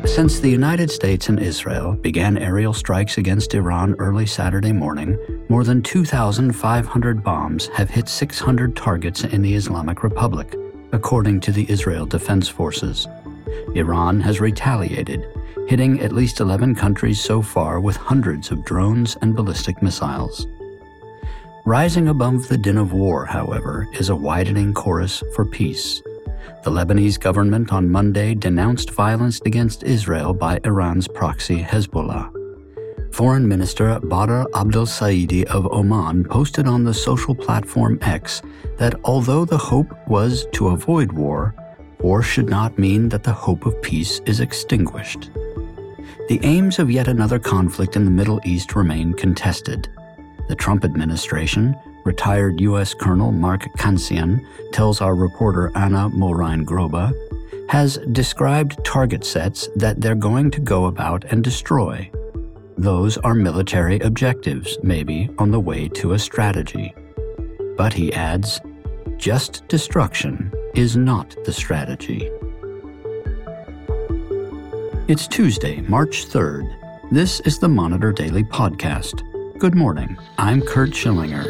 Since the United States and Israel began aerial strikes against Iran early Saturday morning, more than 2,500 bombs have hit 600 targets in the Islamic Republic, according to the Israel Defense Forces. Iran has retaliated, hitting at least 11 countries so far with hundreds of drones and ballistic missiles. Rising above the din of war, however, is a widening chorus for peace. The Lebanese government on Monday denounced violence against Israel by Iran's proxy Hezbollah. Foreign Minister Badr Abdel Saidi of Oman posted on the social platform X that although the hope was to avoid war, war should not mean that the hope of peace is extinguished. The aims of yet another conflict in the Middle East remain contested. The Trump administration, retired U.S. Colonel Mark Kansian tells our reporter Anna Morain-Groba, has described target sets that they're going to go about and destroy. Those are military objectives, maybe on the way to a strategy. But he adds, just destruction is not the strategy. It's Tuesday, March 3rd. This is the Monitor Daily Podcast. Good morning. I'm Kurt Schillinger.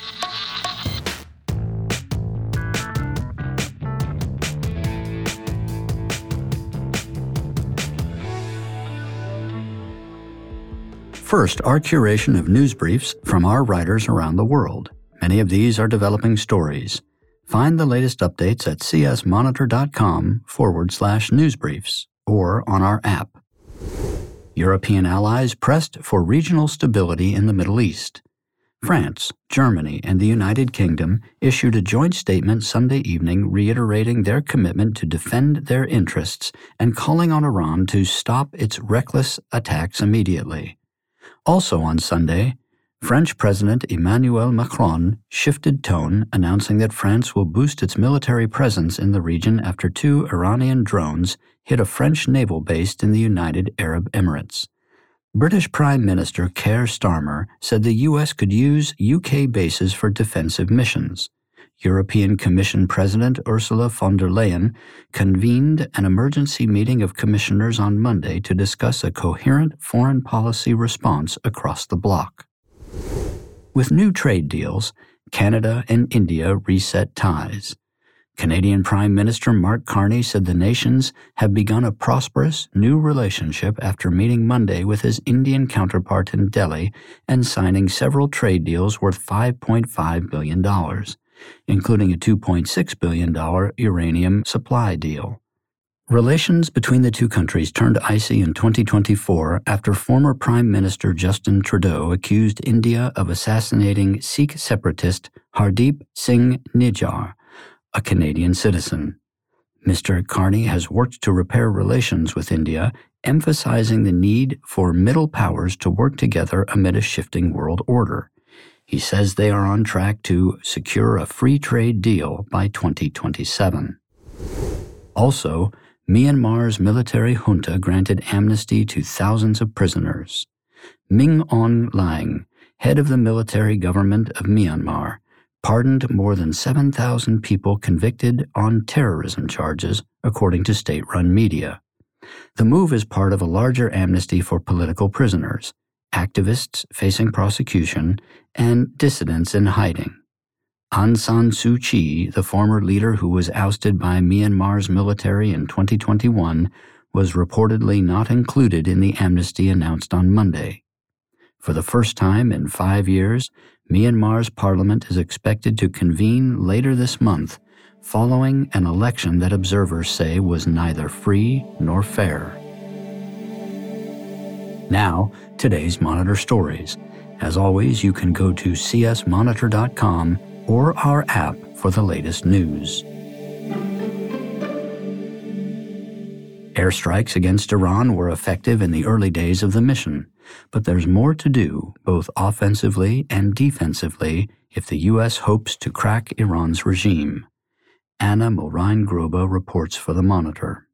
First, our curation of news briefs from our writers around the world. Many of these are developing stories. Find the latest updates at csmonitor.com/newsbriefs or on our app. European allies pressed for regional stability in the Middle East. France, Germany, and the United Kingdom issued a joint statement Sunday evening reiterating their commitment to defend their interests and calling on Iran to stop its reckless attacks immediately. Also on Sunday, French President Emmanuel Macron shifted tone, announcing that France will boost its military presence in the region after 2 Iranian drones hit a French naval base in the United Arab Emirates. British Prime Minister Keir Starmer said the U.S. could use UK bases for defensive missions. European Commission President Ursula von der Leyen convened an emergency meeting of commissioners on Monday to discuss a coherent foreign policy response across the bloc. With new trade deals, Canada and India reset ties. Canadian Prime Minister Mark Carney said the nations have begun a prosperous new relationship after meeting Monday with his Indian counterpart in Delhi and signing several trade deals worth $5.5 billion, including a $2.6 billion uranium supply deal. Relations between the two countries turned icy in 2024 after former Prime Minister Justin Trudeau accused India of assassinating Sikh separatist Hardeep Singh Nijjar, a Canadian citizen. Mr. Carney has worked to repair relations with India, emphasizing the need for middle powers to work together amid a shifting world order. He says they are on track to secure a free trade deal by 2027. Also, Myanmar's military junta granted amnesty to thousands of prisoners. Min Aung Hlaing, head of the military government of Myanmar, pardoned more than 7,000 people convicted on terrorism charges, according to state-run media. The move is part of a larger amnesty for political prisoners, activists facing prosecution, and dissidents in hiding. Aung San Suu Kyi, the former leader who was ousted by Myanmar's military in 2021, was reportedly not included in the amnesty announced on Monday. For the first time in 5 years, Myanmar's parliament is expected to convene later this month, following an election that observers say was neither free nor fair. Now, today's Monitor stories. As always, you can go to csmonitor.com or our app for the latest news. Airstrikes against Iran were effective in the early days of the mission, but there's more to do, both offensively and defensively, if the U.S. hopes to crack Iran's regime. Anna Morain-Groba reports for the Monitor.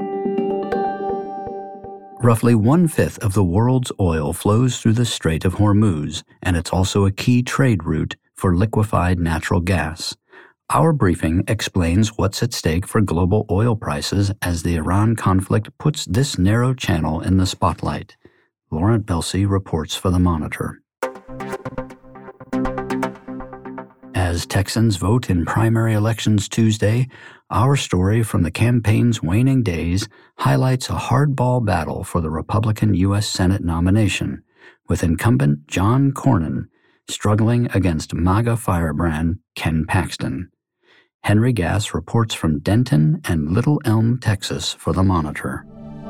Roughly 1/5 of the world's oil flows through the Strait of Hormuz, and it's also a key trade route for liquefied natural gas. Our briefing explains what's at stake for global oil prices as the Iran conflict puts this narrow channel in the spotlight. Laurent Belsey reports for The Monitor. As Texans vote in primary elections Tuesday, our story from the campaign's waning days highlights a hardball battle for the Republican U.S. Senate nomination, with incumbent John Cornyn struggling against MAGA firebrand Ken Paxton. Henry Gass reports from Denton and Little Elm, Texas, for The Monitor.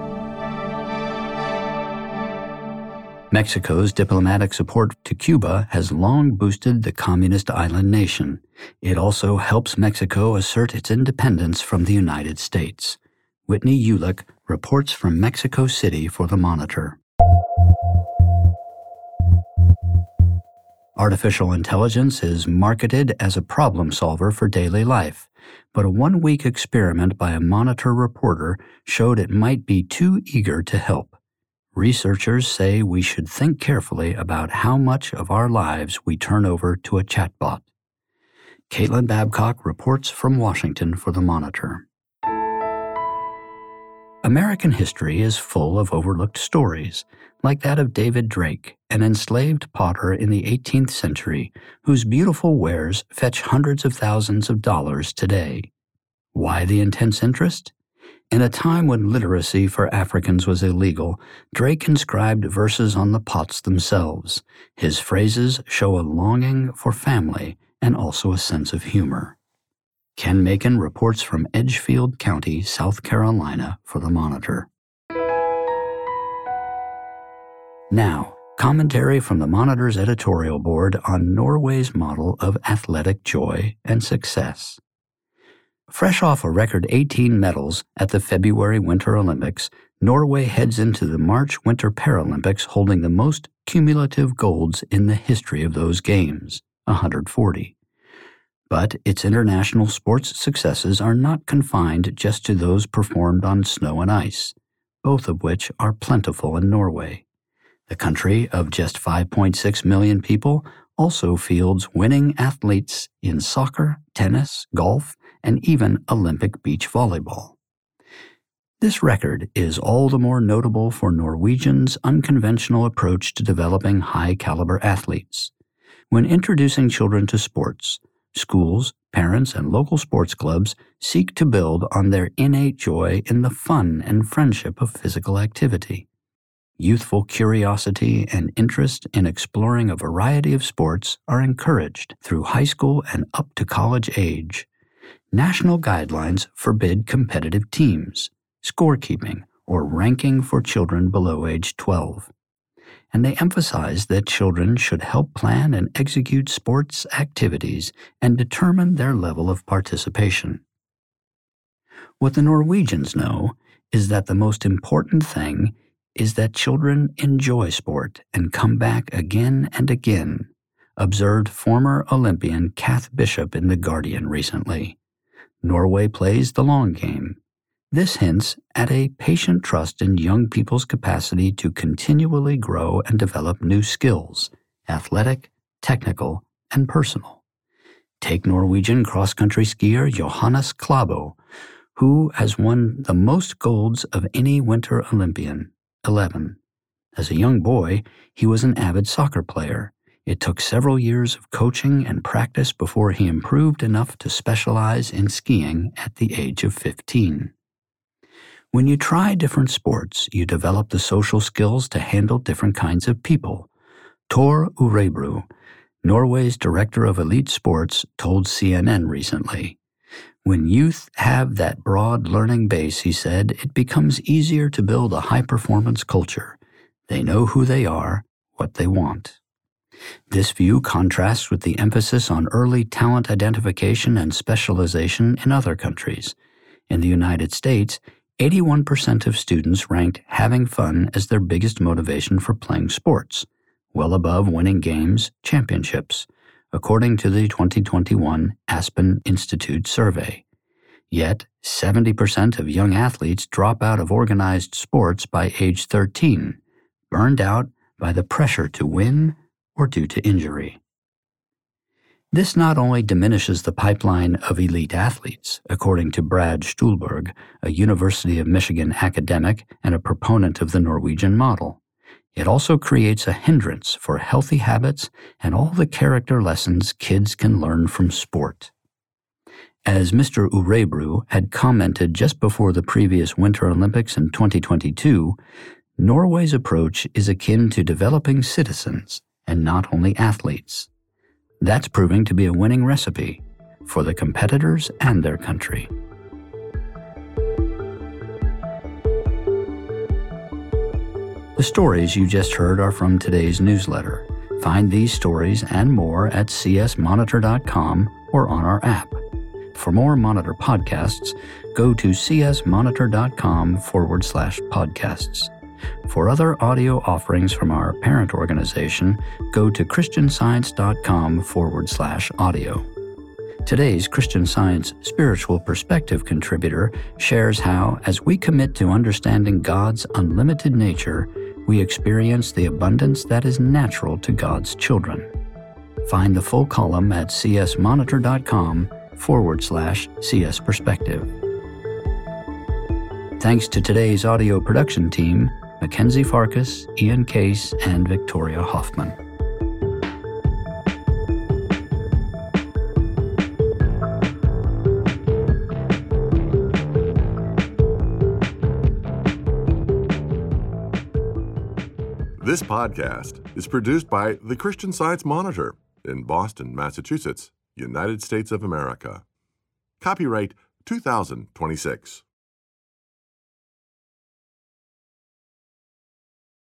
Mexico's diplomatic support to Cuba has long boosted the communist island nation. It also helps Mexico assert its independence from the United States. Whitney Ulick reports from Mexico City for The Monitor. Artificial intelligence is marketed as a problem solver for daily life, but a one-week experiment by a Monitor reporter showed it might be too eager to help. Researchers say we should think carefully about how much of our lives we turn over to a chatbot. Caitlin Babcock reports from Washington for The Monitor. American history is full of overlooked stories, like that of David Drake, an enslaved potter in the 18th century whose beautiful wares fetch hundreds of thousands of dollars today. Why the intense interest? In a time when literacy for Africans was illegal, Drake inscribed verses on the pots themselves. His phrases show a longing for family and also a sense of humor. Ken Macon reports from Edgefield County, South Carolina, for The Monitor. Now, commentary from The Monitor's editorial board on Norway's model of athletic joy and success. Fresh off a record 18 medals at the February Winter Olympics, Norway heads into the March Winter Paralympics holding the most cumulative golds in the history of those games, 140. But its international sports successes are not confined just to those performed on snow and ice, both of which are plentiful in Norway. The country of just 5.6 million people also fields winning athletes in soccer, tennis, golf, and even Olympic beach volleyball. This record is all the more notable for Norwegians' unconventional approach to developing high-caliber athletes. When introducing children to sports, schools, parents, and local sports clubs seek to build on their innate joy in the fun and friendship of physical activity. Youthful curiosity and interest in exploring a variety of sports are encouraged through high school and up to college age. National guidelines forbid competitive teams, scorekeeping, or ranking for children below age 12. And they emphasize that children should help plan and execute sports activities and determine their level of participation. What the Norwegians know is that the most important thing is that children enjoy sport and come back again and again, observed former Olympian Kath Bishop in The Guardian recently. Norway plays the long game. This hints at a patient trust in young people's capacity to continually grow and develop new skills, athletic, technical, and personal. Take Norwegian cross-country skier Johannes Klæbo, who has won the most golds of any Winter Olympian, 11. As a young boy, he was an avid soccer player. It took several years of coaching and practice before he improved enough to specialize in skiing at the age of 15. When you try different sports, you develop the social skills to handle different kinds of people. Tor Urebro, Norway's director of elite sports, told CNN recently. When youth have that broad learning base, he said, it becomes easier to build a high-performance culture. They know who they are, what they want. This view contrasts with the emphasis on early talent identification and specialization in other countries. In the United States, 81% of students ranked having fun as their biggest motivation for playing sports, well above winning games, championships, according to the 2021 Aspen Institute survey. Yet, 70% of young athletes drop out of organized sports by age 13, burned out by the pressure to win or due to injury. This not only diminishes the pipeline of elite athletes, according to Brad Stuhlberg, a University of Michigan academic and a proponent of the Norwegian model. It also creates a hindrance for healthy habits and all the character lessons kids can learn from sport. As Mr. Urebru had commented just before the previous Winter Olympics in 2022, Norway's approach is akin to developing citizens and not only athletes. That's proving to be a winning recipe for the competitors and their country. The stories you just heard are from today's newsletter. Find these stories and more at csmonitor.com or on our app. For more Monitor podcasts, go to csmonitor.com/podcasts. For other audio offerings from our parent organization, go to christianscience.com/audio. Today's Christian Science Spiritual Perspective contributor shares how, as we commit to understanding God's unlimited nature, we experience the abundance that is natural to God's children. Find the full column at csmonitor.com/CS Perspective. Thanks to today's audio production team, Mackenzie Farkas, Ian Case, and Victoria Hoffman. This podcast is produced by the Christian Science Monitor in Boston, Massachusetts, United States of America. Copyright 2026.